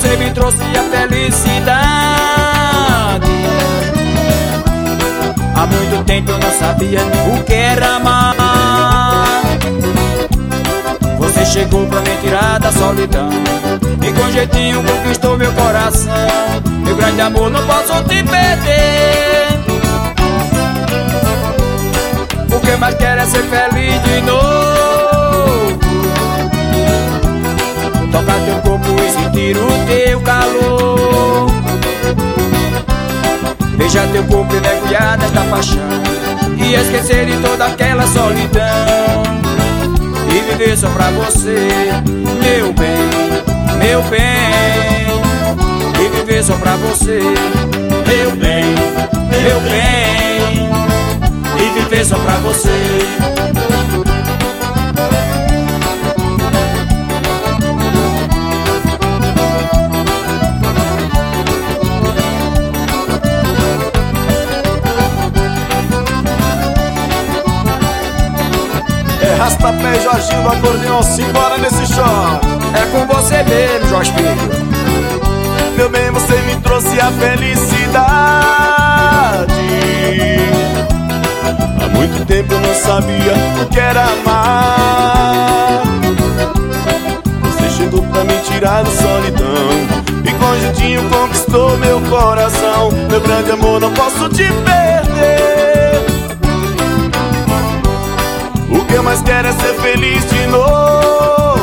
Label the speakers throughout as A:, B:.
A: você me trouxe a felicidade. Há muito tempo eu não sabia o que era amar. Você chegou pra me tirar da solidão e com jeitinho conquistou meu coração. Meu grande amor, não posso te perder. O que mais quero é ser feliz de novo. Tocar teu corpo e sentir o teu calor. Beijar teu corpo e mergulhar nesta paixão e esquecer de toda aquela solidão e viver só pra você, meu bem, meu bem. E viver só pra você, meu bem, meu bem. E viver só pra você.
B: Rastapé e Jorginho do acordeão, simbora nesse shot.
A: É com você mesmo, Jorge Filho.
B: Meu bem, você me trouxe a felicidade. Há muito tempo eu não sabia o que era amar. Você chegou pra me tirar da solidão e com jeitinho conquistou meu coração. Meu grande amor, não posso te perder. O que eu mais quero é ser feliz de novo.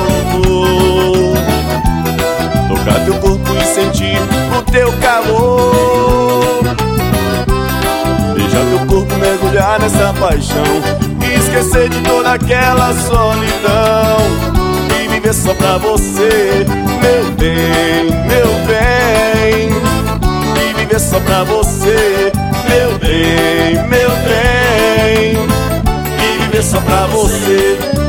B: Tocar teu corpo e sentir o teu calor. Beijar teu corpo, mergulhar nessa paixão e esquecer de toda aquela solidão e viver só pra você, meu bem, meu bem. E viver só pra você, meu bem, meu bem. Só pra você.